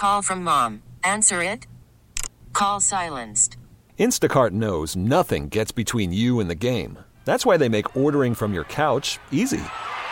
Call from mom. Answer it. Call silenced. Instacart knows nothing gets between you and the game. That's why they make ordering from your couch easy.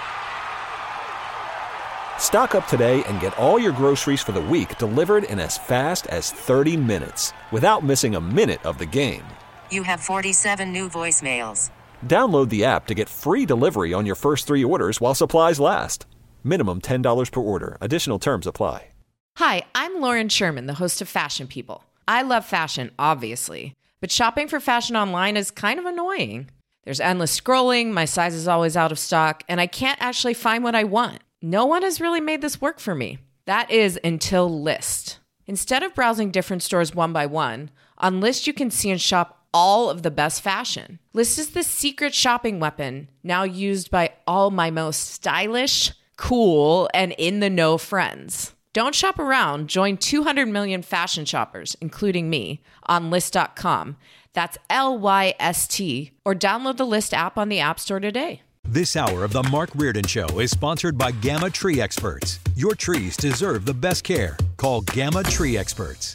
Stock up today and get all your groceries for the week delivered in as fast as 30 minutes without missing a minute of the game. You have 47 new voicemails. Download the app to get free delivery on your first 3 orders while supplies last. Minimum $10 per order. Additional terms apply. Hi, I'm Lauren Sherman, the host of Fashion People. I love fashion, obviously, but shopping for fashion online is kind of annoying. There's endless scrolling, my size is always out of stock, and I can't actually find what I want. No one has really made this work for me. That is until Lyst. Instead of browsing different stores one by one, on Lyst you can see and shop all of the best fashion. Lyst is the secret shopping weapon now used by all my most stylish, cool, and in-the-know friends. Don't shop around. Join 200 million fashion shoppers, including me, on Lyst.com. That's Lyst, or download the Lyst app on the App Store today. This hour of The Mark Reardon Show is sponsored by Gamma Tree Experts. Your trees deserve the best care. Call Gamma Tree Experts.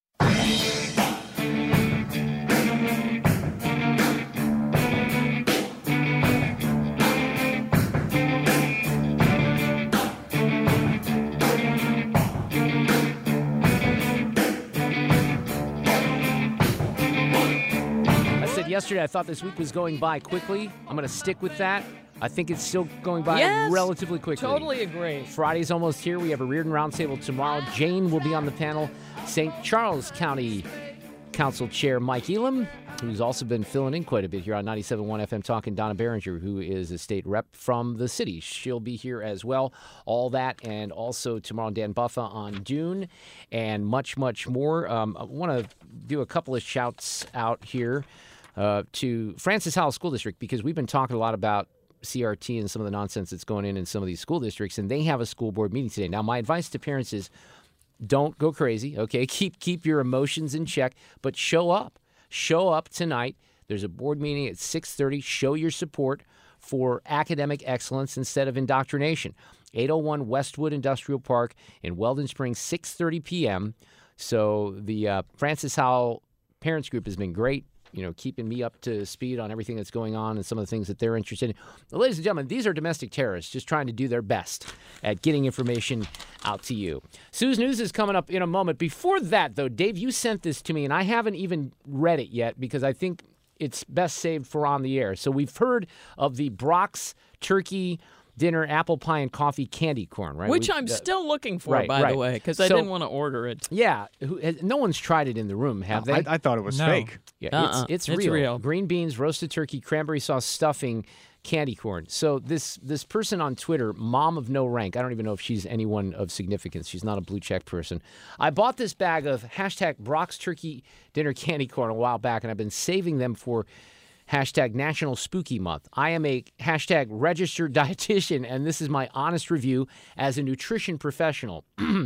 Yesterday, I thought this week was going by quickly. I'm going to stick with that. I think it's still going by relatively quickly. Totally agree. Friday's almost here. We have a Reardon Roundtable tomorrow. Jane will be on the panel. St. Charles County Council Chair Mike Elam, who's also been filling in quite a bit here on 97.1 FM Talk, and Donna Behringer, who is a state rep from the city. She'll be here as well. All that, and also tomorrow Dan Buffa on Dune, and much, much more. I want to do a couple of shouts out here to Francis Howell School District, because we've been talking a lot about CRT and some of the nonsense that's going in some of these school districts, and they have a school board meeting today. Now, my advice to parents is don't go crazy, okay? Keep your emotions in check, but show up. Show up tonight. There's a board meeting at 6:30. Show your support for academic excellence instead of indoctrination. 801 Westwood Industrial Park in Weldon Springs, 6:30 p.m. So the Francis Howell Parents Group has been great, keeping me up to speed on everything that's going on and some of the things that they're interested in. Ladies and gentlemen, these are domestic terrorists just trying to do their best at getting information out to you. Sue's News is coming up in a moment. Before that, though, Dave, you sent this to me, and I haven't even read it yet because I think it's best saved for on the air. So we've heard of the Brock's Turkey Dinner Apple Pie and Coffee Candy Corn, right? Which I'm still looking for, by the way, because I didn't want to order it. Yeah. No one's tried it in the room, have they? I thought it was fake. Yeah, it's real. Green beans, roasted turkey, cranberry sauce, stuffing, candy corn. So this person on Twitter, Mom of No Rank, I don't even know if she's anyone of significance. She's not a blue check person. I bought this bag of #Brock's Turkey Dinner Candy Corn a while back, and I've been saving them for #National Spooky Month. I am a #registered dietitian, and this is my honest review as a nutrition professional.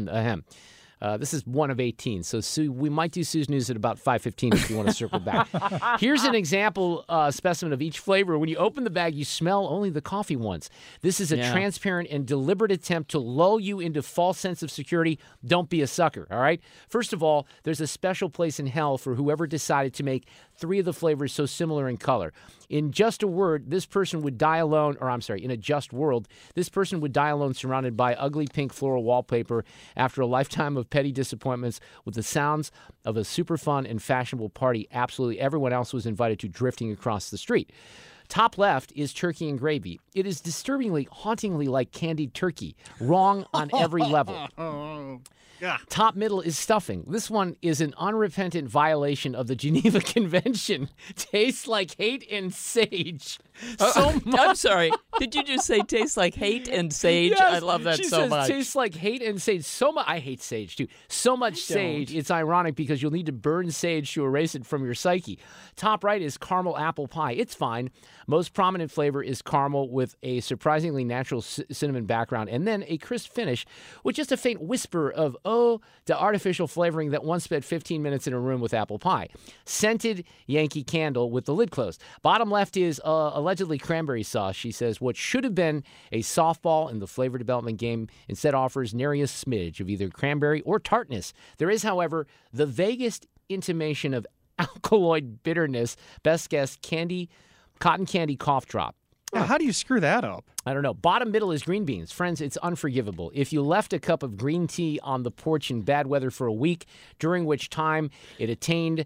This is one of 18, so Sue, we might do Sue's News at about 5:15 if you want to circle back. Here's an example specimen of each flavor. When you open the bag, you smell only the coffee ones. This is a transparent and deliberate attempt to lull you into false sense of security. Don't be a sucker, all right? First of all, there's a special place in hell for whoever decided to make 3 of the flavors so similar in color. In just a word, this person would die alone, in a just world, this person would die alone surrounded by ugly pink floral wallpaper after a lifetime of petty disappointments with the sounds of a super fun and fashionable party absolutely everyone else was invited to drifting across the street. Top left is turkey and gravy. It is disturbingly, hauntingly like candied turkey. Wrong on every level. Yeah. Top middle is stuffing. This one is an unrepentant violation of the Geneva Convention. Tastes like hate and sage. I'm sorry. Did you just say tastes like hate and sage? Yes, I love that so much. Tastes like hate and sage. I hate sage, too. So much sage. It's ironic because you'll need to burn sage to erase it from your psyche. Top right is caramel apple pie. It's fine. Most prominent flavor is caramel with a surprisingly natural cinnamon background, and then a crisp finish with just a faint whisper of oh to artificial flavoring that once spent 15 minutes in a room with apple pie. Scented Yankee Candle with the lid closed. Bottom left is allegedly cranberry sauce. She says what should have been a softball in the flavor development game instead offers nary a smidge of either cranberry or tartness. There is, however, the vaguest intimation of alkaloid bitterness. Best guess, cotton candy cough drop. Now, how do you screw that up? I don't know. Bottom middle is green beans. Friends, it's unforgivable. If you left a cup of green tea on the porch in bad weather for a week, during which time it attained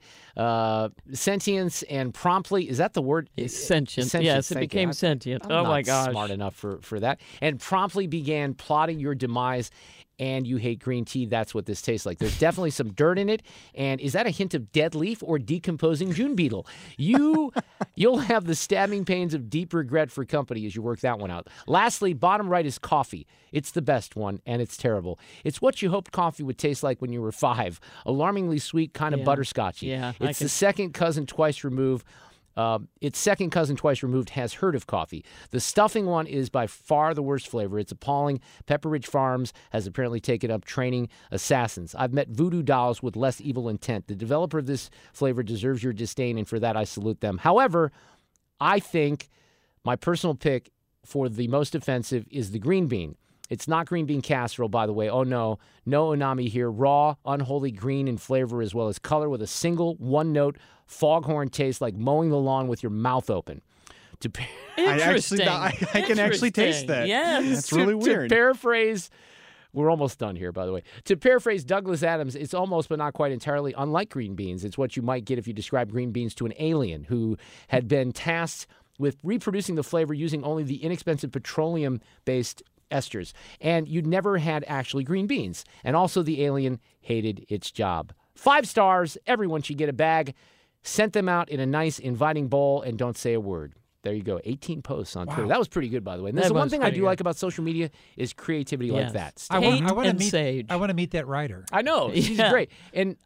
sentience and promptly, is that the word? Sentient. Yes, it became sentient. I'm my not gosh. smart enough for that. And promptly began plotting your demise. And you hate green tea, that's what this tastes like. There's definitely some dirt in it. And is that a hint of dead leaf or decomposing June beetle? You'll have the stabbing pains of deep regret for company as you work that one out. Lastly, bottom right is coffee. It's the best one, and it's terrible. It's what you hoped coffee would taste like when you were 5. Alarmingly sweet, kind of butterscotchy. Yeah, it's the second cousin twice removed. Its second cousin twice removed has heard of coffee. The stuffing one is by far the worst flavor. It's appalling. Pepper Ridge Farms has apparently taken up training assassins. I've met voodoo dolls with less evil intent. The developer of this flavor deserves your disdain, and for that I salute them. However, I think my personal pick for the most offensive is the green bean. It's not green bean casserole, by the way. Oh, no. No unami here. Raw, unholy green in flavor as well as color with a single one-note foghorn taste like mowing the lawn with your mouth open. Interesting. I can actually taste that. Yes. That's really weird. To paraphrase, we're almost done here, by the way. To paraphrase Douglas Adams, it's almost but not quite entirely unlike green beans. It's what you might get if you describe green beans to an alien who had been tasked with reproducing the flavor using only the inexpensive petroleum-based esters. And you never had actually green beans. And also the alien hated its job. 5 stars. Everyone should get a bag. Sent them out in a nice, inviting bowl, and don't say a word. There you go. 18 posts on Twitter. That was pretty good, by the way. And that's the one thing I do like about social media is creativity like that. I want to meet that writer. I know. She's great. And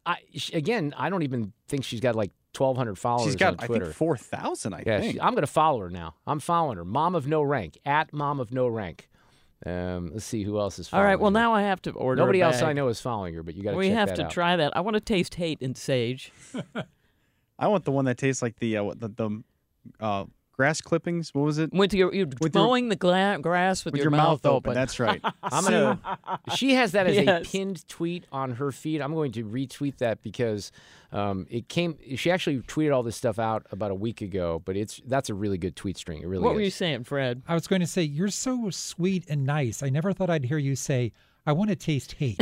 I don't even think she's got like 1,200 followers She's got, on Twitter. I think, 4,000, I think. I'm going to follow her now. I'm following her. Mom of No Rank, at Mom of No Rank. Let's see who else is following her. All right, well, her. Now I have to order Nobody a else bag. I know is following her, but you got to check that out. We have to try that. I want to taste hate and sage. I want the one that tastes like the grass clippings. What was it? You're mowing the grass with your mouth open. That's right. She has that as a pinned tweet on her feed. I'm going to retweet that because she actually tweeted all this stuff out about a week ago, but that's a really good tweet string. It really is. What were you saying, Fred? I was going to say, you're so sweet and nice. I never thought I'd hear you say, I want to taste hate.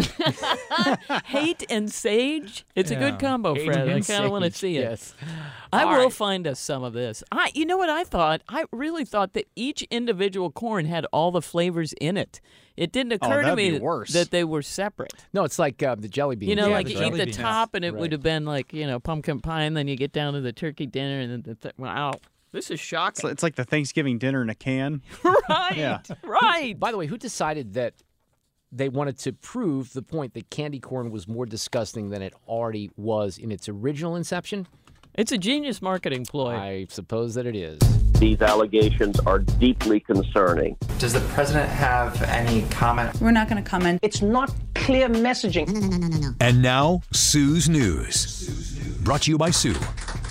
Hate and sage? It's a good combo, Fred. I kind of want to see it. Yes. I will find us some of this. You know what I thought? I really thought that each individual corn had all the flavors in it. It didn't occur to me that they were separate. No, it's like the jelly beans. You know, like you eat the beans. top, and it would have been like, pumpkin pie, and then you get down to the turkey dinner, and then wow. This is shocking. It's like the Thanksgiving dinner in a can. Right. Yeah. Right. By the way, who decided that they wanted to prove the point that candy corn was more disgusting than it already was in its original inception? It's a genius marketing ploy. I suppose that it is. These allegations are deeply concerning. Does the president have any comment? We're not going to comment. It's not clear messaging. No. And now, Sue's News. Brought to you by Sue.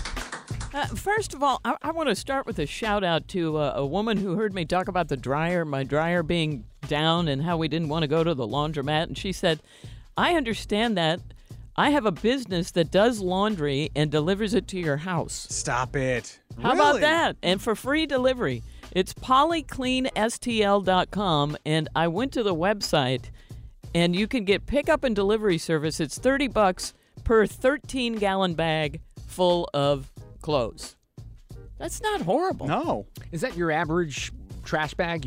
First of all, I want to start with a shout out to a woman who heard me talk about my dryer being down and how we didn't want to go to the laundromat. And she said, I understand that. I have a business that does laundry and delivers it to your house. Stop it. How about that? And for free delivery. It's polycleanstl.com, and I went to the website, and you can get pickup and delivery service. It's $30 per 13-gallon bag full of clothes. That's not horrible. No. Is that your average trash bag?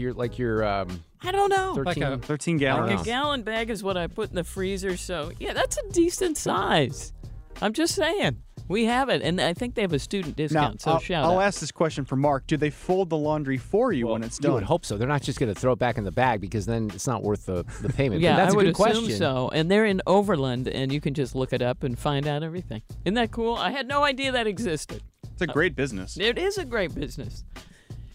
I don't know. 13 gallons. Like a gallon bag is what I put in the freezer. So, yeah, that's a decent size. I'm just saying. We have it, and I think they have a student discount, now, so shout out. I'll ask this question for Mark. Do they fold the laundry for you when it's done? You would hope so. They're not just going to throw it back in the bag because then it's not worth the payment. Yeah, but that's I would a good assume question. so. And they're in Overland, and you can just look it up and find out everything. Isn't that cool? I had no idea that existed. It's a great business. It is a great business.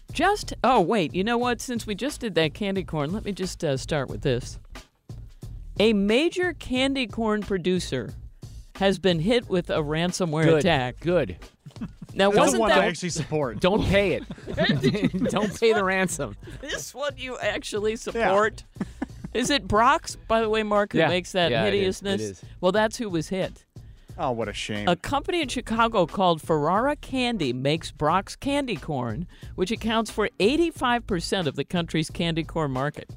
Oh, wait, you know what? Since we just did that candy corn, let me just start with this. A major candy corn producer has been hit with a ransomware attack. Good. Now, That's wasn't one that I actually support. Don't pay it. Don't pay the ransom. this what you actually support? Yeah. Is it Brock's, by the way, Mark, who makes that hideousness? It is. Well, that's who was hit. Oh, what a shame. A company in Chicago called Ferrara Candy makes Brock's candy corn, which accounts for 85% of the country's candy corn market.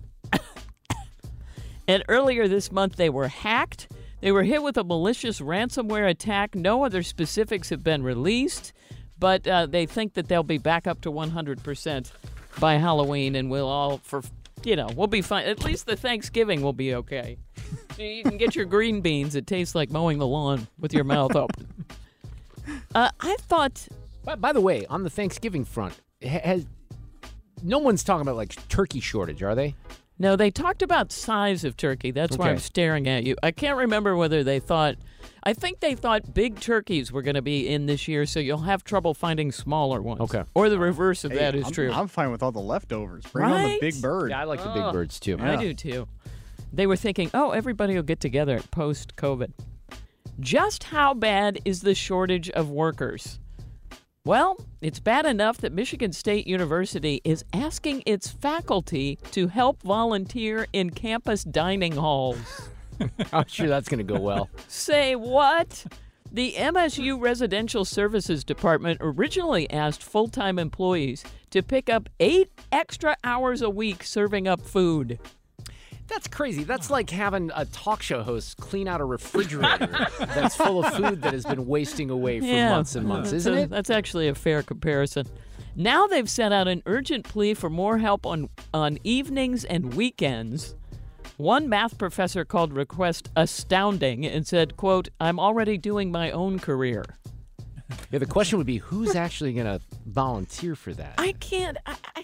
And earlier this month, they were hacked. They were hit with a malicious ransomware attack. No other specifics have been released, but they think that they'll be back up to 100% by Halloween, and we'll all, we'll be fine. At least the Thanksgiving will be okay. You can get your green beans. It tastes like mowing the lawn with your mouth open. I thought... By the way, on the Thanksgiving front, no one's talking about, like, turkey shortage, are they? No, they talked about size of turkey. That's why I'm staring at you. I can't remember whether they thought... I think they thought big turkeys were going to be in this year, so you'll have trouble finding smaller ones. Okay. Or the reverse of that is true. I'm fine with all the leftovers. Bring on the big bird. Yeah, I like the big birds, too. I do, too. They were thinking, everybody will get together post-COVID. Just how bad is the shortage of workers? Well, it's bad enough that Michigan State University is asking its faculty to help volunteer in campus dining halls. I'm sure that's going to go well. Say what? The MSU Residential Services Department originally asked full-time employees to pick up 8 extra hours a week serving up food. That's crazy. That's like having a talk show host clean out a refrigerator that's full of food that has been wasting away for months and months, isn't it? That's actually a fair comparison. Now they've sent out an urgent plea for more help on evenings and weekends. One math professor called request astounding and said, quote, "I'm already doing my own career." Yeah, the question would be, who's actually going to volunteer for that? I can't.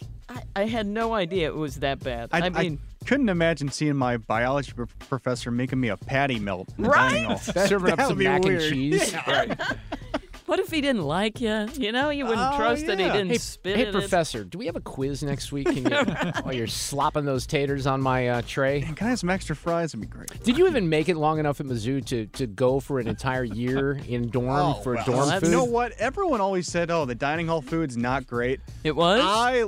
I had no idea it was that bad. I couldn't imagine seeing my biology professor making me a patty melt. Right? Serving up some mac and cheese. Yeah. Right. What if he didn't like you? You know, you wouldn't trust that he didn't spit Hey, in Professor, do we have a quiz next week? Can you, while you're slopping those taters on my tray? Can I have some extra fries? That'd be great. Did you even make it long enough at Mizzou to go for an entire year in dorm for dorm food? You know what? Everyone always said, the dining hall food's not great. It was?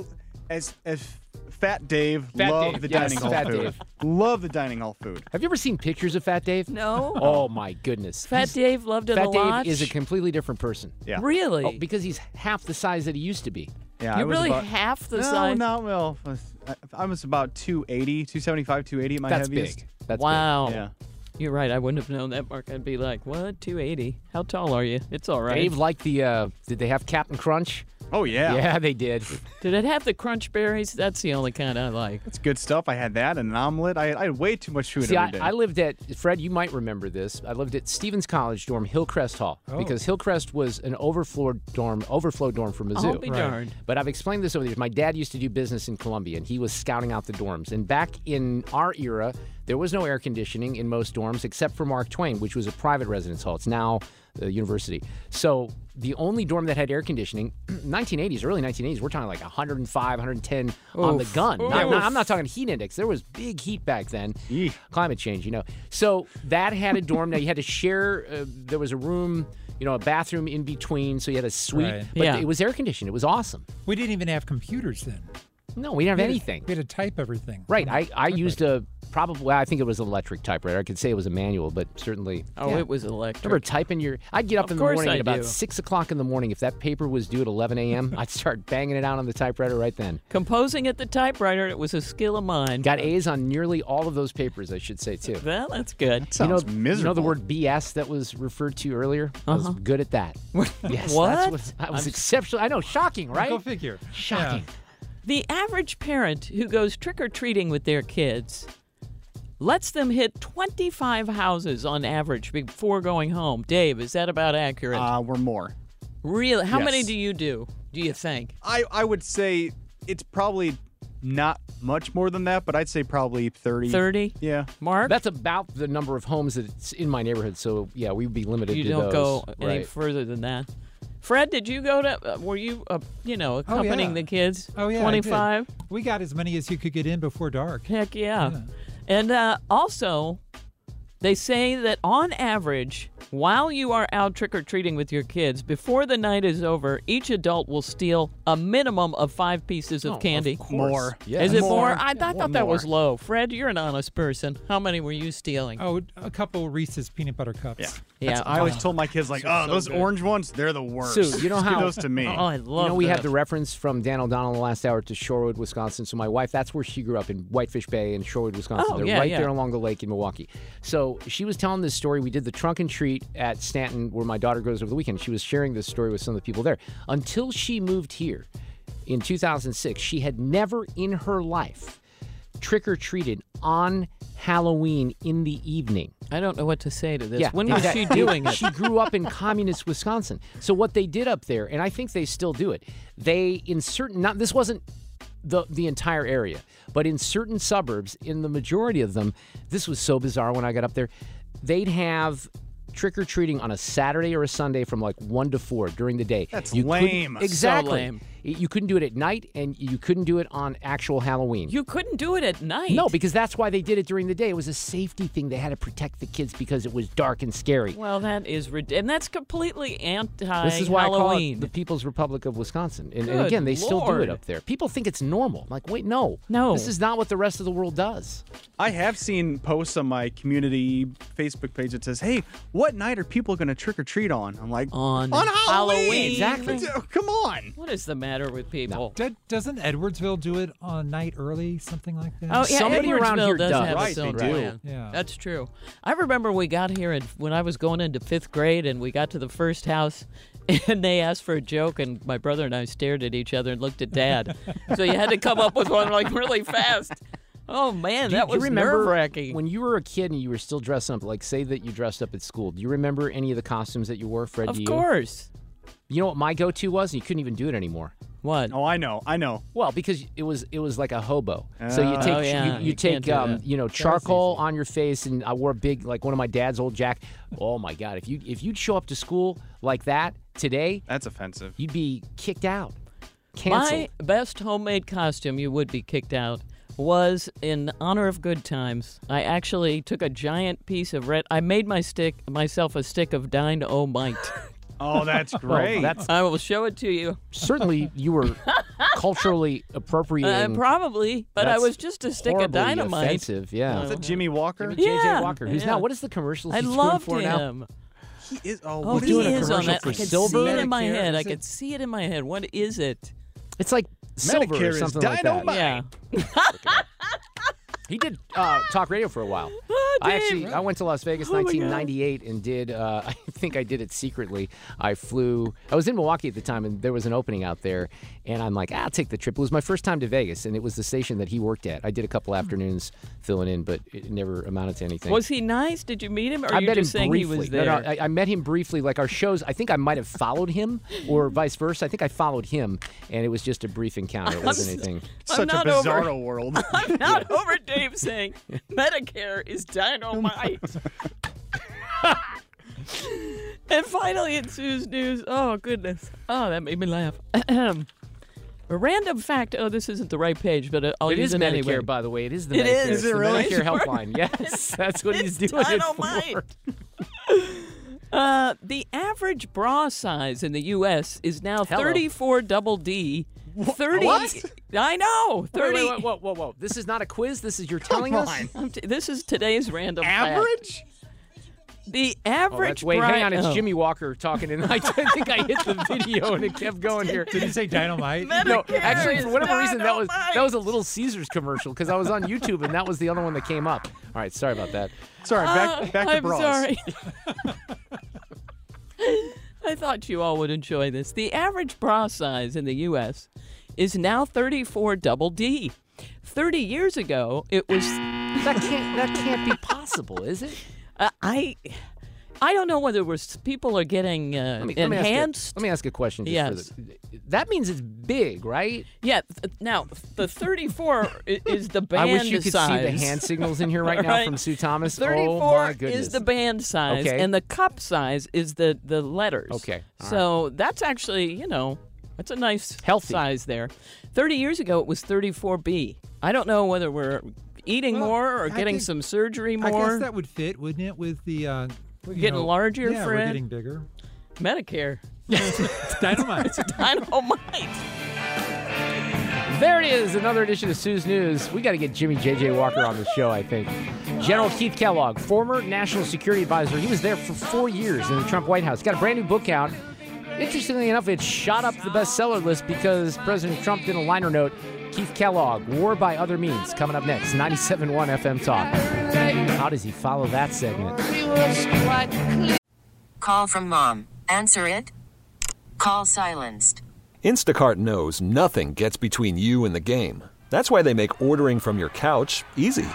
As Fat Dave, love the dining hall food. Dave. Love the dining hall food. Have you ever seen pictures of Fat Dave? No. Oh, my goodness. Fat Dave loved it a lot? Fat Dave is a completely different person. Yeah. Really? Oh, because he's half the size that he used to be. Yeah, You're really half the size? No, I was about 280, 275, 280 at my That's heaviest. big. That's wow. big. Yeah. You're right. I wouldn't have known that, Mark. I'd be like, what? 280? How tall are you? It's all right. Dave liked the, did they have Captain Crunch? Oh, yeah. Yeah, they did. Did it have the crunch berries? That's the only kind I like. That's good stuff. I had that and an omelet. I had way too much food every day. I lived at, Fred, you might remember this. I lived at Stevens College dorm, Hillcrest Hall, because Hillcrest was an overflow dorm for Mizzou. I'll be darned. But I've explained this over the years. My dad used to do business in Columbia, and he was scouting out the dorms. And back in our era, there was no air conditioning in most dorms except for Mark Twain, which was a private residence hall. It's now the university. So the only dorm that had air conditioning, 1980s, early 1980s, we're talking like 105, 110 on the gun. I'm not talking heat index. There was big heat back then. Climate change, So that had a dorm. Now you had to share, there was a room, a bathroom in between, so you had a suite. Right. But it was air conditioned. It was awesome. We didn't even have computers then. No, we didn't have anything. We had to type everything. Right. I used I think it was an electric typewriter. I could say it was a manual, but certainly. It was electric. Remember typing I'd get up in the morning at about 6 6 o'clock in the morning. If that paper was due at 11 a.m., I'd start banging it out on the typewriter right then. Composing at the typewriter, it was a skill of mine. Got A's on nearly all of those papers, I should say, too. Well, that's good. Sounds miserable. You know the word BS that was referred to earlier? I was good at that. Yes. What? That was exceptional. I know, shocking, right? Go figure. Shocking. Yeah. The average parent who goes trick-or-treating with their kids lets them hit 25 houses on average before going home. Dave, is that about accurate? We're more. Really? How Yes. many do you think? I would say it's probably not much more than that, but I'd say probably 30. 30? Yeah. Mark? That's about the number of homes that's in my neighborhood, so yeah, we would be limited You to don't those. go any Right. further than that. Fred, did you go to, were you, accompanying the kids? Oh, yeah. 25? We got as many as you could get in before dark. Heck yeah. And also, they say that on average, while you are out trick-or-treating with your kids, before the night is over, each adult will steal a minimum of 5 pieces of candy. Of course. More. Yes. Is it more? More. I thought that was low. Fred, you're an honest person. How many were you stealing? Oh, a couple Reese's peanut butter cups. Yeah. Yeah. I always told my kids, like, those good. orange ones, they're the worst. Sue, you know Just how- give those to me. Oh, I love we that. had the reference from Dan O'Donnell in the last hour to Shorewood, Wisconsin. So my wife, that's where she grew up, in Whitefish Bay in Shorewood, Wisconsin. Oh, They're yeah, right yeah. there along the lake in Milwaukee. So she was telling this story. We did the trunk and treat at Stanton, where my daughter goes over the weekend. She was sharing this story with some of the people there. Until she moved here in 2006, she had never in her life trick-or-treated on Halloween in the evening. I don't know what to say to this. Yeah, When was she exactly. doing it? She grew up in communist Wisconsin. So what they did up there, and I think they still do it, they in certain, not this wasn't the entire area, but in certain suburbs, in the majority of them, this was so bizarre when I got up there, they'd have trick-or-treating on a Saturday or a Sunday from like 1 to 4 during the day. That's couldn't- lame. Exactly. So lame. You couldn't do it at night, and you couldn't do it on actual Halloween. You couldn't do it at night. No, because that's why they did it during the day. It was a safety thing. They had to protect the kids because it was dark and scary. Well, that is and that's completely anti-Halloween. This is why I call it the People's Republic of Wisconsin. And Good again, they still do Lord. it up there. People think it's normal. I'm like, wait, no. No. This is not what the rest of the world does. I have seen posts on my community Facebook page that says, hey, what night are people going to trick-or-treat on? I'm like, on Halloween. Exactly. Come on. What is the matter with people? Doesn't Edwardsville do it on night early, something like that? Oh, yeah, Somebody around Edwardsville here does does. have Right, its they own do. plan. Yeah. That's true. I remember we got here, and when I was going into 5th grade, and we got to the first house, and they asked for a joke, and my brother and I stared at each other and looked at Dad. So you had to come up with one like really fast. Oh, man, that was nerve-wracking. When you were a kid and you were still dressing up, like say that you dressed up at school, do you remember any of the costumes that you wore, Fred? Of do you? course. You know what my go-to was? And you couldn't even do it anymore. What? Oh, I know. Well, because it was like a hobo. So you Oh. take Oh, yeah. you You can't take do that. charcoal on your face, and I wore a big, like one of my dad's old jackets. Oh my God! If you'd show up to school like that today, That's offensive. you'd be kicked out, canceled. My best homemade costume, you would be kicked out, was in honor of good times. I actually took a giant piece of red. I made myself a stick of dynamite. Oh, that's great. That's I will show it to you. certainly you were culturally appropriating. Probably, but I That's was just a stick of horribly dynamite. offensive. Yeah. Is that Jimmy Walker? J.J. Yeah. Walker, who's Yeah. now, what is the commercials I he's doing loved for now? him. He is. Oh, what he doing a is on commercial that. for I could Silver? see it in my Medicare, head. I is it? could see it in my head. What is it? It's like Silver Medicare or is something like that. dynamite. Yeah. He did talk radio for a while. Oh, I went to Las Vegas Oh, my God. 1998 and did, I think I did it secretly. I was in Milwaukee at the time, and there was an opening out there, and I'm like, I'll take the trip. It was my first time to Vegas, and it was the station that he worked at. I did a couple afternoons filling in, but it never amounted to anything. Was he nice? Did you meet him? Or I you met him just saying briefly. he was No, there? no, I met him briefly. Like our shows, I think I might have followed him, or vice versa. I think I followed him, and it was just a brief encounter. It wasn't anything. Such a not over- bizarro world. I'm not over Dave saying Medicare is dynamite. And finally, in Sue's news, oh, goodness. Oh, that made me laugh. A random fact. Oh, this isn't the right page, but I'll It use is it Medicare, anyway. by the way. It is the It Medicare. is. It's Is it the really? Medicare Sure. helpline. Yes, that's what he's doing dynamite. it for. The average bra size in the U.S. is now Hello. 34 double D. 30. What? I know. 30. Wait, whoa. This is not a quiz. This is you're telling us. This is today's random fact. Average? The Oh, average wait, bra. hang on. It's oh. Jimmy Walker talking, and I think I hit the video, and it kept going here. Did he say dynamite? No, Medicare actually, is for whatever reason, that was dynamite. a Little Caesars commercial because I was on YouTube, and that was the other one that came up. All right, sorry about that. Sorry, back to I'm bras. sorry. I thought you all would enjoy this. The average bra size in the U.S. is now 34 double D. 30 years ago, it was. That can't be possible, is it? I don't know whether people are getting enhanced. Let me ask a question. Just Yes. for that means it's big, right? Yeah. Now, the 34 is the band I wish you could size. see the hand signals in here right now Right. from Sue Thomas. 34 oh my goodness. is the band size, Okay. and the cup size is the letters. Okay. All So that's actually, that's a nice Healthy. size there. 30 years ago, it was 34B. I don't know whether we're eating more or getting some surgery more? I guess that would fit, wouldn't it? With the we're getting larger, yeah, Fred. We're getting bigger. Medicare. It's dynamite. It's dynamite. There it is, another edition of Sue's News. We got to get Jimmy J.J. Walker on the show, I think. General Keith Kellogg, former National Security Advisor. He was there for 4 years in the Trump White House. Got a brand new book out. Interestingly enough, it shot up the bestseller list because President Trump did a liner note. Keith Kellogg, War by Other Means, coming up next. 97.1 FM Talk. How does he follow that segment? Call from mom. Answer it. Call silenced. Instacart knows nothing gets between you and the game. That's why they make ordering from your couch easy.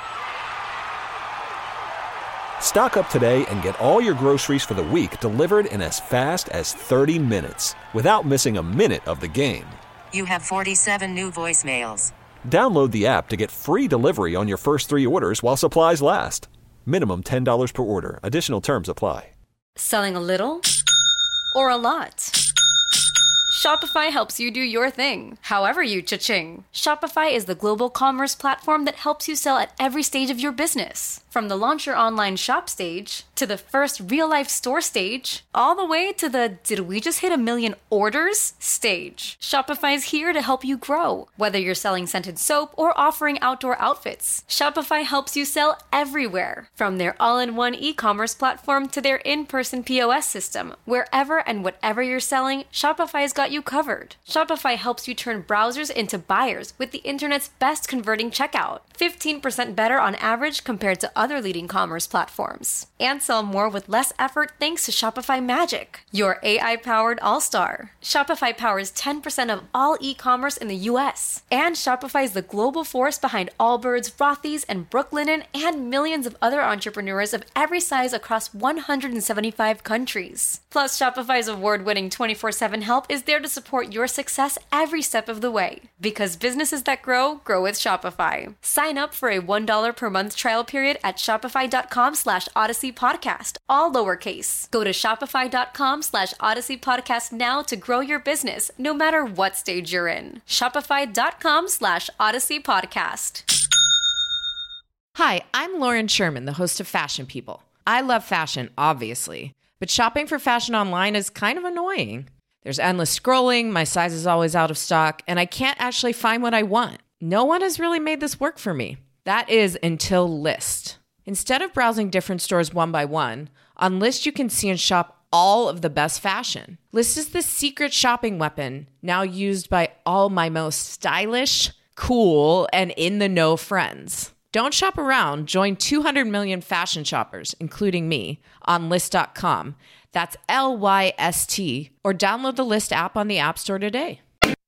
Stock up today and get all your groceries for the week delivered in as fast as 30 minutes without missing a minute of the game. You have 47 new voicemails. Download the app to get free delivery on your first 3 orders while supplies last. Minimum $10 per order. Additional terms apply. Selling a little or a lot? Shopify helps you do your thing, however you cha-ching. Shopify is the global commerce platform that helps you sell at every stage of your business. From the launch your online shop stage, to the first real-life store stage, all the way to the did we just hit 1 million orders stage. Shopify's here to help you grow. Whether you're selling scented soap or offering outdoor outfits, Shopify helps you sell everywhere. From their all-in-one e-commerce platform to their in-person POS system. Wherever and whatever you're selling, Shopify's got you covered. Shopify helps you turn browsers into buyers with the internet's best converting checkout. 15% better on average compared to other leading commerce platforms. And sell more with less effort thanks to Shopify Magic, your AI-powered all-star. Shopify powers 10% of all e-commerce in the U.S. And Shopify is the global force behind Allbirds, Rothy's, and Brooklinen, and millions of other entrepreneurs of every size across 175 countries. Plus, Shopify's award-winning 24/7 help is there to support your success every step of the way. Because businesses that grow, grow with Shopify. Sign up for a $1 per month trial period at shopify.com/Odyssey Podcast, all lowercase. Go to shopify.com/Odyssey Podcast now to grow your business, no matter what stage you're in. Shopify.com/Odyssey Podcast. Hi, I'm Lauren Sherman, the host of Fashion People. I love fashion, obviously, but shopping for fashion online is kind of annoying. There's endless scrolling, my size is always out of stock, and I can't actually find what I want. No one has really made this work for me. That is until Lyst. Instead of browsing different stores one by one, on Lyst you can see and shop all of the best fashion. Lyst is the secret shopping weapon now used by all my most stylish, cool, and in-the-know friends. Don't shop around. Join 200 million fashion shoppers, including me, on Lyst.com. That's LYST, or download the Lyst app on the App Store today.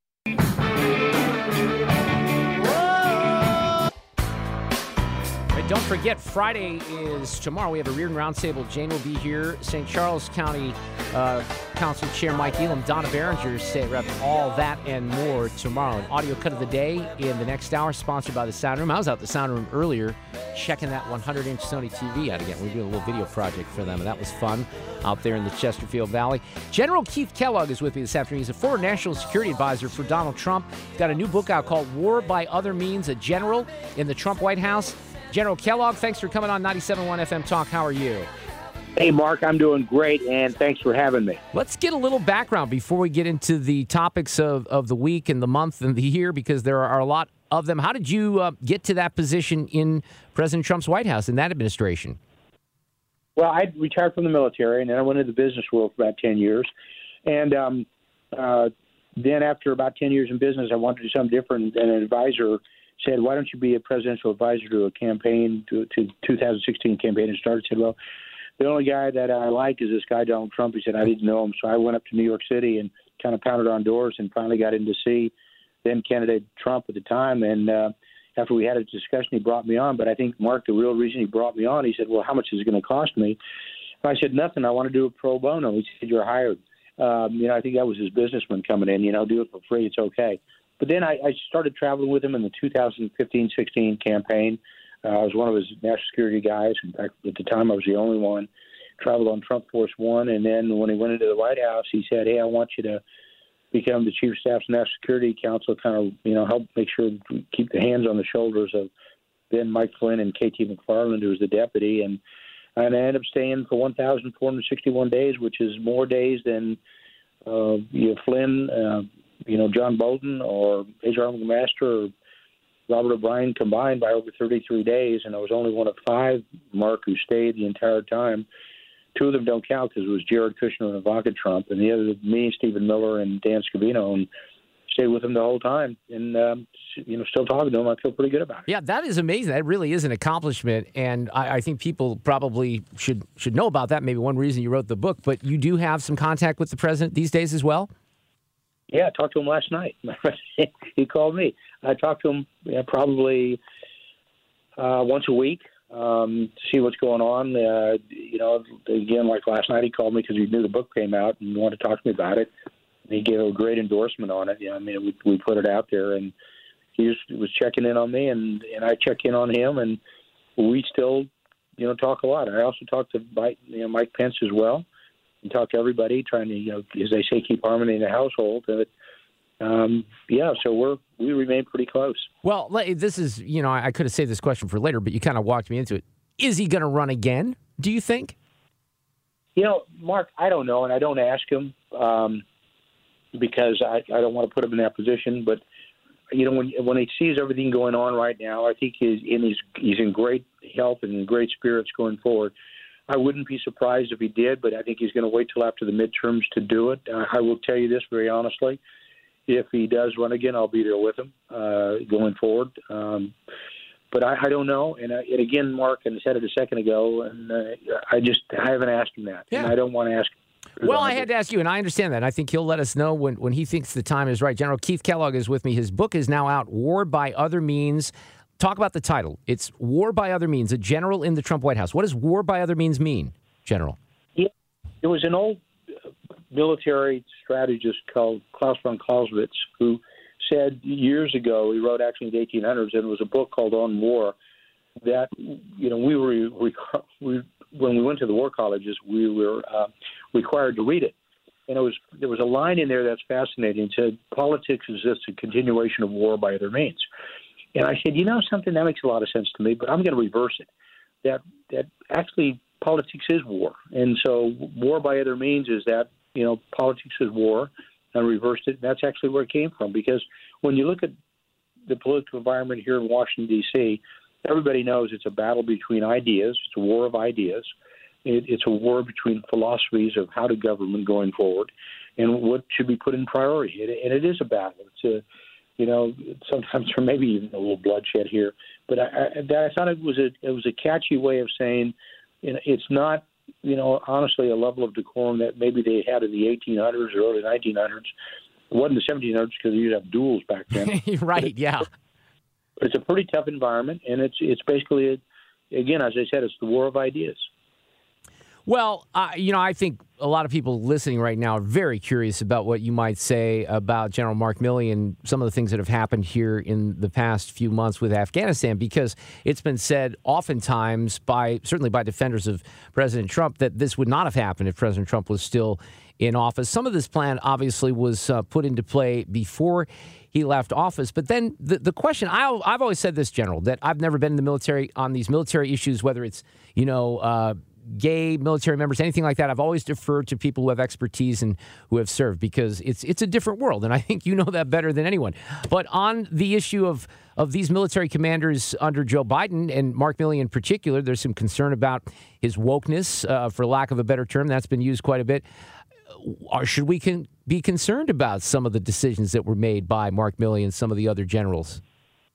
Don't forget, Friday is tomorrow. We have a Reardon Roundtable. Jane will be here. St. Charles County Council Chair Mike Elam, Donna Behringer, State Rep, all that and more tomorrow. An audio cut of the day in the next hour, sponsored by the Sound Room. I was out at the Sound Room earlier checking that 100-inch Sony TV out again. We were doing a little video project for them, and that was fun out there in the Chesterfield Valley. General Keith Kellogg is with me this afternoon. He's a former National Security Advisor for Donald Trump. He's got a new book out called War by Other Means, a General in the Trump White House. General Kellogg, thanks for coming on 97.1 FM Talk. How are you? Hey, Mark, I'm doing great, and thanks for having me. Let's get a little background before we get into the topics of the week and the month and the year, because there are a lot of them. How did you get to that position in President Trump's White House, in that administration? Well, I retired from the military, and then I went into the business world for about 10 years. And then after about 10 years in business, I wanted to do something different, and an advisor said, why don't you be a presidential advisor to a campaign, to 2016 campaign, and started. Said, well, the only guy that I like is this guy, Donald Trump. He said, I didn't know him. So I went up to New York City and kind of pounded on doors and finally got in to see then candidate Trump at the time. And after we had a discussion, he brought me on. But I think, Mark, the real reason he brought me on, he said, well, how much is it going to cost me? And I said, nothing. I want to do it pro bono. He said, you're hired. I think that was his businessman coming in, do it for free. It's okay. But then I started traveling with him in the 2015-16 campaign. I was one of his national security guys. In fact, at the time, I was the only one. Traveled on Trump Force One. And then when he went into the White House, he said, hey, I want you to become the Chief of Staff's National Security Council, kind of, help make sure we keep the hands on the shoulders of then Mike Flynn and KT McFarland, who was the deputy, and I ended up staying for 1,461 days, which is more days than Flynn, John Bolton, or H.R. McMaster, or Robert O'Brien combined by over 33 days, and I was only one of 5, Mark, who stayed the entire time. 2 of them don't count because it was Jared Kushner and Ivanka Trump, and the other, me, Stephen Miller, and Dan Scavino, and stayed with them the whole time. And, still talking to them, I feel pretty good about it. Yeah, that is amazing. That really is an accomplishment, and I think people probably should know about that. Maybe one reason you wrote the book, but you do have some contact with the president these days as well? Yeah, I talked to him last night. He called me. I talked to him probably once a week to see what's going on. Again, like last night, he called me because he knew the book came out and wanted to talk to me about it. And he gave a great endorsement on it. We put it out there, and he was checking in on me, and I check in on him, and we still, talk a lot. I also talked to Mike Pence as well, and talk to everybody, trying to, as they say, keep harmony in the household. So we remain pretty close. Well, this is, I could have saved this question for later, but you kind of walked me into it. Is he going to run again, do you think? Mark, I don't know, and I don't ask him because I don't want to put him in that position. But, when he sees everything going on right now, I think he's in great health and in great spirits going forward. I wouldn't be surprised if he did, but I think he's going to wait till after the midterms to do it. I will tell you this very honestly. If he does run again, I'll be there with him going forward. But I don't know. And again, Mark, and I said it a second ago, and I haven't asked him that. Yeah. And I don't want to ask. Well, I had to ask you, and I understand that. I think he'll let us know when he thinks the time is right. General Keith Kellogg is with me. His book is now out, War by Other Means. Talk about the title. It's War by Other Means, a general in the Trump White House. What does war by other means mean, General? Yeah, there was an old military strategist called Klaus von Clausewitz who said years ago, he wrote actually in the 1800s, and it was a book called On War, that, when we went to the war colleges, we were required to read it. And there was a line in there that's fascinating. It said, politics is just a continuation of war by other means. And I said, something that makes a lot of sense to me, but I'm going to reverse it. That actually politics is war. And so war by other means is that, politics is war, and reversed it. And that's actually where it came from. Because when you look at the political environment here in Washington, D.C., everybody knows it's a battle between ideas. It's a war of ideas. It's a war between philosophies of how to government going forward and what should be put in priority. And it is a battle. It's sometimes there may be even a little bloodshed here. But I thought it was a catchy way of saying, it's not, honestly, a level of decorum that maybe they had in the 1800s or early 1900s. It wasn't the 1700s because you'd have duels back then. Right, yeah. But it's a pretty tough environment, and it's basically, again, as I said, it's the war of ideas. Well, I think a lot of people listening right now are very curious about what you might say about General Mark Milley and some of the things that have happened here in the past few months with Afghanistan, because it's been said oftentimes certainly by defenders of President Trump, that this would not have happened if President Trump was still in office. Some of this plan obviously was put into play before he left office. But then the question, I've always said this, General, that I've never been in the military on these military issues, whether it's, gay military members, anything like that. I've always deferred to people who have expertise and who have served, because it's a different world. And I think you know that better than anyone. But on the issue of these military commanders under Joe Biden, and Mark Milley in particular, there's some concern about his wokeness, for lack of a better term. That's been used quite a bit. Or should we be concerned about some of the decisions that were made by Mark Milley and some of the other generals?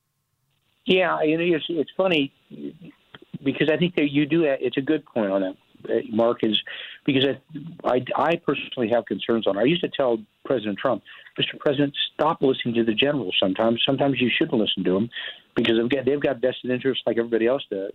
Yeah, it's funny, because I think that you do. It's a good point on that, Mark, is because I personally have concerns on it. I used to tell President Trump, Mr. President, stop listening to the generals sometimes. Sometimes you shouldn't listen to them because they've got vested interests like everybody else does.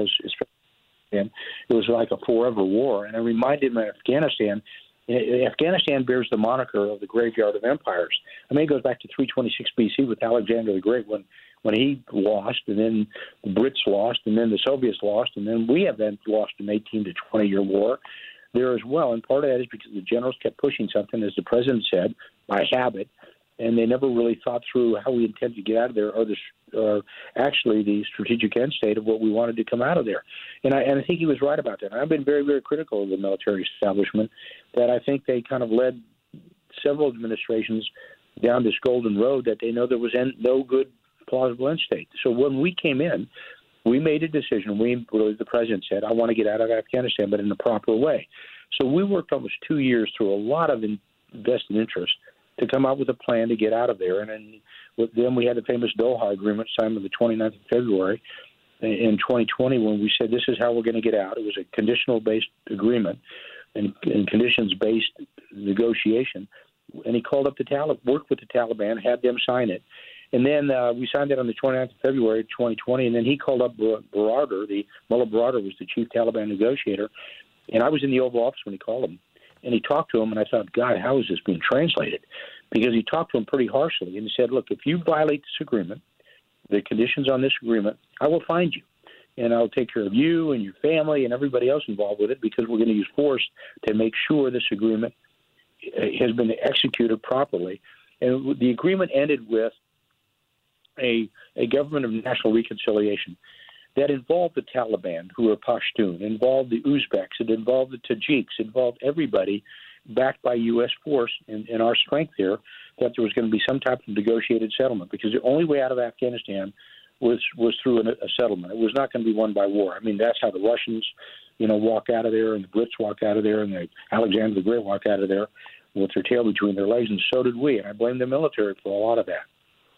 And it was like a forever war. And I reminded him of Afghanistan. Afghanistan bears the moniker of the graveyard of empires. I mean, it goes back to 326 B.C. with Alexander the Great when he lost, and then the Brits lost, and then the Soviets lost, and then we have then lost an 18 to 20-year war there as well. And part of that is because the generals kept pushing something, as the president said, by habit, and they never really thought through how we intend to get out of there or actually the strategic end state of what we wanted to come out of there. And I think he was right about that. I've been very, very critical of the military establishment, that I think they kind of led several administrations down this golden road that they know there was no good, plausible end state. So when we came in, we made a decision. The president said, I want to get out of Afghanistan, but in the proper way. So we worked almost 2 years through a lot of invested interest to come up with a plan to get out of there. And then we had the famous Doha Agreement signed on the 29th of February in 2020 when we said this is how we're going to get out. It was a conditional-based agreement and conditions-based negotiation. And he called up the Taliban, worked with the Taliban, had them sign it. And then we signed it on the 29th of February 2020, and then he called up Mullah Baradar was the chief Taliban negotiator, and I was in the Oval Office when he called him. And he talked to him, and I thought, God, how is this being translated? Because he talked to him pretty harshly, and he said, look, if you violate this agreement, the conditions on this agreement, I will find you. And I'll take care of you and your family and everybody else involved with it, because we're going to use force to make sure this agreement has been executed properly. And the agreement ended with a government of national reconciliation that involved the Taliban, who are Pashtun, involved the Uzbeks, it involved the Tajiks, involved everybody backed by U.S. force and our strength there, that there was going to be some type of negotiated settlement, because the only way out of Afghanistan was through a settlement. It was not going to be won by war. I mean, that's how the Russians, walk out of there, and the Brits walk out of there, and Alexander the Great walk out of there with their tail between their legs, and so did we. And I blame the military for a lot of that.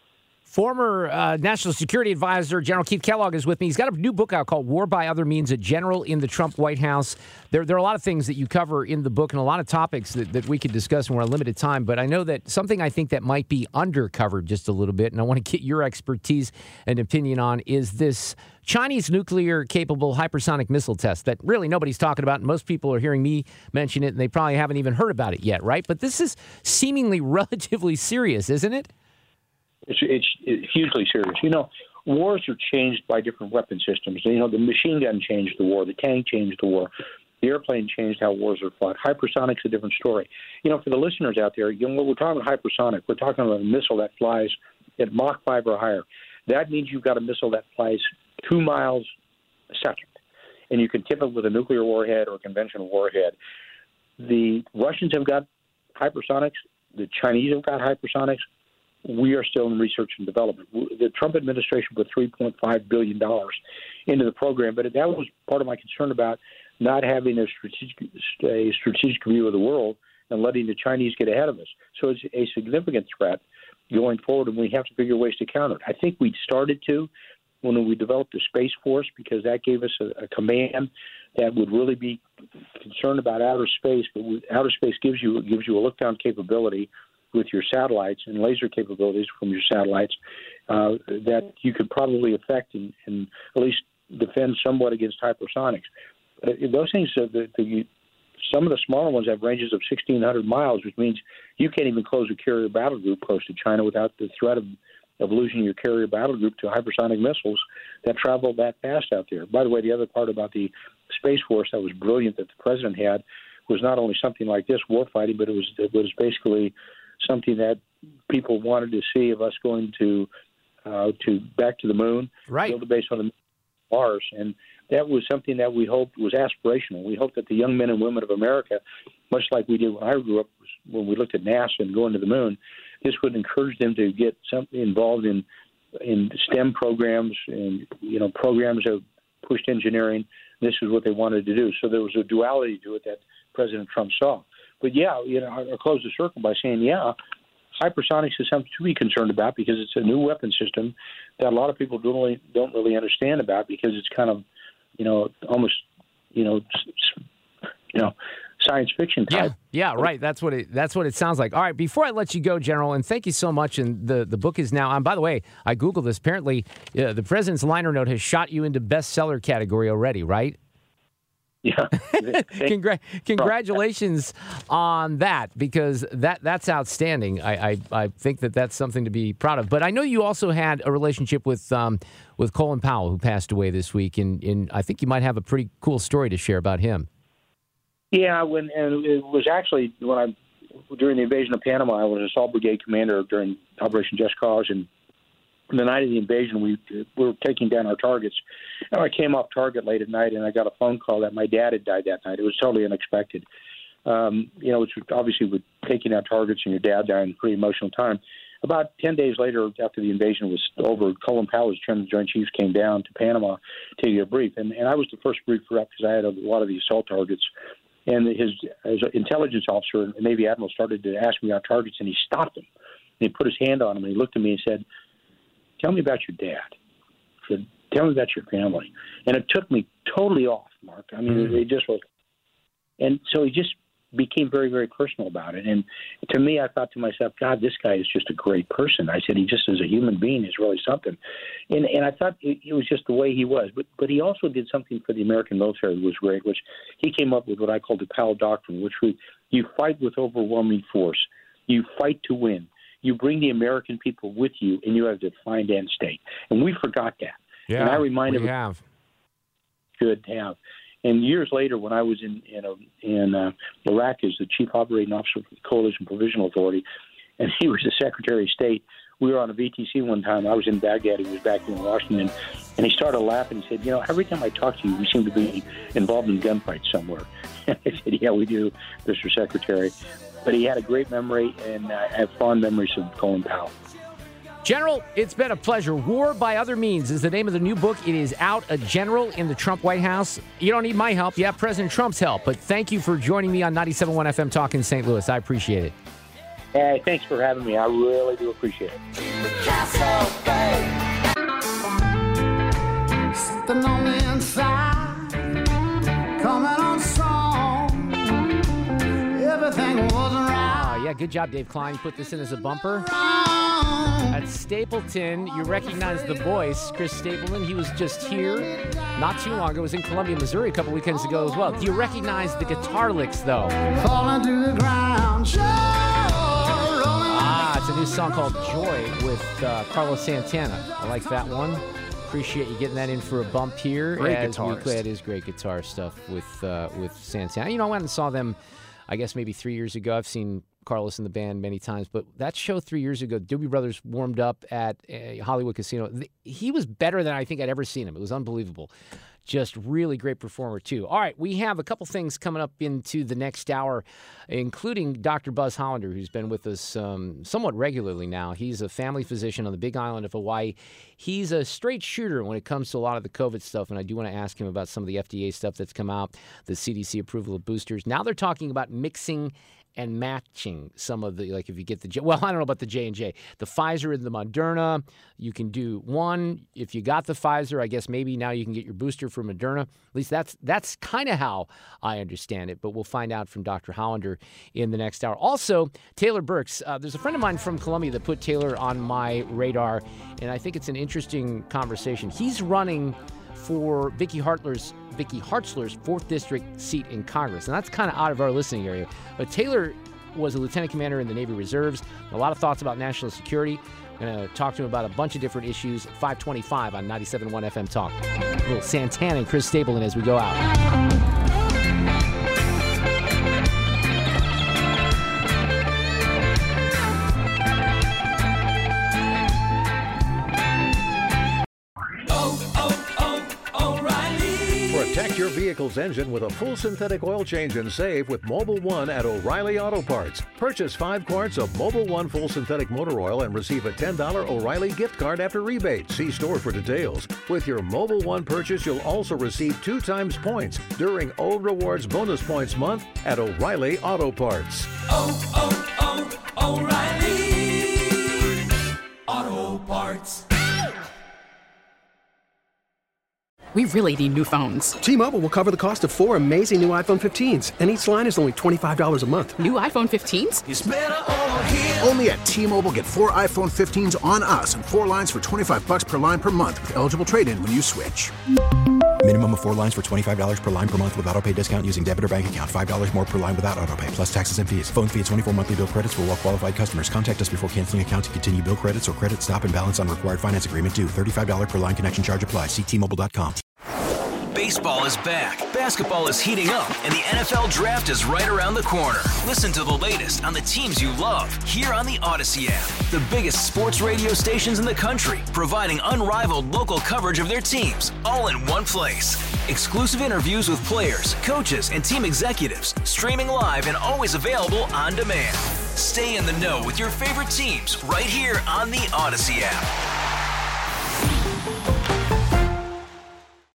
Former National Security Advisor General Keith Kellogg is with me. He's got a new book out called War by Other Means, A General in the Trump White House. There are a lot of things that you cover in the book and a lot of topics that we could discuss when we're on limited time. But I know that something I think that might be undercovered just a little bit, and I want to get your expertise and opinion on, is this Chinese nuclear-capable hypersonic missile test that really nobody's talking about. And most people are hearing me mention it, and they probably haven't even heard about it yet, right? But this is seemingly relatively serious, isn't it? It's hugely serious. Wars are changed by different weapon systems. The machine gun changed the war. The tank changed the war. The airplane changed how wars are fought. Hypersonic's a different story. For the listeners out there, when we're talking about hypersonic, we're talking about a missile that flies at Mach 5 or higher. That means you've got a missile that flies 2 miles a second, and you can tip it with a nuclear warhead or a conventional warhead. The Russians have got hypersonics. The Chinese have got hypersonics. We are still in research and development. The Trump administration put $3.5 billion into the program, but that was part of my concern about not having a strategic view of the world and letting the Chinese get ahead of us. So it's a significant threat going forward, and we have to figure ways to counter it. I think we started to when we developed the Space Force, because that gave us a command that would really be concerned about outer space. But outer space gives you a look-down capability with your satellites and laser capabilities from your satellites that you could probably affect and at least defend somewhat against hypersonics. Those things, some of the smaller ones have ranges of 1,600 miles, which means you can't even close a carrier battle group close to China without the threat of losing your carrier battle group to hypersonic missiles that travel that fast out there. By the way, the other part about the Space Force that was brilliant that the president had was not only something like this, warfighting, but it was basically something that people wanted to see of us going to back to the moon, right? Build a base on the Mars, and that was something that we hoped was aspirational. We hoped that the young men and women of America, much like we did when I grew up, when we looked at NASA and going to the moon, this would encourage them to get something involved in STEM programs and programs that pushed engineering. This is what they wanted to do. So there was a duality to it that President Trump saw. But I'll close the circle by saying, hypersonics is something to be concerned about, because it's a new weapon system that a lot of people don't really understand about, because it's kind of, almost, science fiction type. Yeah, right. That's what it sounds like. All right, before I let you go, General, and thank you so much. And the book is now. And by the way, I Googled this. Apparently, the president's liner note has shot you into bestseller category already, right? Yeah. Congratulations on that, because that's outstanding. I think that's something to be proud of. But I know you also had a relationship with Colin Powell, who passed away this week, and I think you might have a pretty cool story to share about him. Yeah, and it was actually during the invasion of Panama, I was assault brigade commander during Operation Just Cause, and the night of the invasion, we were taking down our targets. And I came off target late at night, and I got a phone call that my dad had died that night. It was totally unexpected. It's obviously with taking out targets and your dad dying, a pretty emotional time. About 10 days later, after the invasion was over, Colin Powell, as chairman of the Joint Chiefs, came down to Panama to give a brief. And I was the first briefer up because I had a lot of the assault targets. And his intelligence officer, a Navy admiral, started to ask me about targets, and he stopped him. And he put his hand on him, and he looked at me and said, "Tell me about your dad." He said, "Tell me about your family." And it took me totally off, Mark. I mean, it just was. And so he just became very, very personal about it. And to me, I thought to myself, God, this guy is just a great person. I said, he just as a human being is really something. And I thought it was just the way he was. But he also did something for the American military that was great, which he came up with what I call the Powell Doctrine, which you fight with overwhelming force. You fight to win. You bring the American people with you, and you have a defined end state. And we forgot that. Yeah, and I remind we have. Should have. And years later, when I was in Iraq as the chief operating officer for the Coalition Provisional Authority, and he was the Secretary of State, we were on a VTC one time. I was in Baghdad. He was back in Washington. And he started laughing. He said, every time I talk to you, we seem to be involved in gunfights somewhere. And I said, yeah, we do, Mr. Secretary. But he had a great memory, and I have fond memories of Colin Powell. General, it's been a pleasure. War by Other Means is the name of the new book. It is out, A General in the Trump White House. You don't need my help. You have President Trump's help. But thank you for joining me on 97.1 FM Talk in St. Louis. I appreciate it. Hey, thanks for having me. I really do appreciate it. Something on the inside, coming on strong. Everything wasn't right. Yeah, good job, Dave Klein. You put this in as a bumper. At Stapleton, you recognize the voice, Chris Stapleton. He was just here not too long ago. Was in Columbia, Missouri a couple weekends ago as well. Do you recognize the guitar licks, though? Falling to the ground. It's a new song called Joy with Carlos Santana. I like that one. Appreciate you getting that in for a bump here. Great as guitarist. we play. It is great guitar stuff with Santana. I went and saw them, I guess maybe 3 years ago. I've seen Carlos in the band many times, but that show 3 years ago, Doobie Brothers warmed up at Hollywood Casino. He was better than I think I'd ever seen him. It was unbelievable. Just really great performer, too. All right, we have a couple things coming up into the next hour, including Dr. Buzz Hollander, who's been with us somewhat regularly now. He's a family physician on the Big Island of Hawaii. He's a straight shooter when it comes to a lot of the COVID stuff, and I do want to ask him about some of the FDA stuff that's come out, the CDC approval of boosters. Now they're talking about mixing and matching some of the, like if you get the, well, I don't know about the J&J, the Pfizer and the Moderna, you can do one. If you got the Pfizer, I guess maybe now you can get your booster for Moderna. At least that's kind of how I understand it, but we'll find out from Dr. Hollander in the next hour. Also, Taylor Burks, there's a friend of mine from Columbia that put Taylor on my radar, and I think it's an interesting conversation. He's running for Vicky Hartzler's 4th District seat in Congress. And that's kind of out of our listening area. But Taylor was a lieutenant commander in the Navy Reserves. A lot of thoughts about national security. I'm going to talk to him about a bunch of different issues at 525 on 97.1 FM Talk. A little Santana and Chris Stapleton as we go out. Protect your vehicle's engine with a full synthetic oil change and save with Mobil 1 at O'Reilly Auto Parts. Purchase 5 quarts of Mobil 1 full synthetic motor oil and receive a $10 O'Reilly gift card after rebate. See store for details. With your Mobil 1 purchase, you'll also receive 2 times points during O Rewards Bonus Points Month at O'Reilly Auto Parts. O'Reilly Auto Parts. We really need new phones. T-Mobile will cover the cost of 4 amazing new iPhone 15s, and each line is only $25 a month. New iPhone 15s? It's better over here. Only at T-Mobile, get 4 iPhone 15s on us and 4 lines for $25 per line per month with eligible trade-in when you switch. Minimum of 4 lines for $25 per line per month with autopay discount using debit or bank account. $5 more per line without autopay, plus taxes and fees. Phone fee at 24 monthly bill credits for well-qualified customers. Contact us before canceling account to continue bill credits or credit stop and balance on required finance agreement due. $35 per line connection charge applies. See T-Mobile.com. Baseball is back, basketball is heating up, and the NFL Draft is right around the corner. Listen to the latest on the teams you love here on the Odyssey app. The biggest sports radio stations in the country, providing unrivaled local coverage of their teams, all in one place. Exclusive interviews with players, coaches, and team executives, streaming live and always available on demand. Stay in the know with your favorite teams right here on the Odyssey app.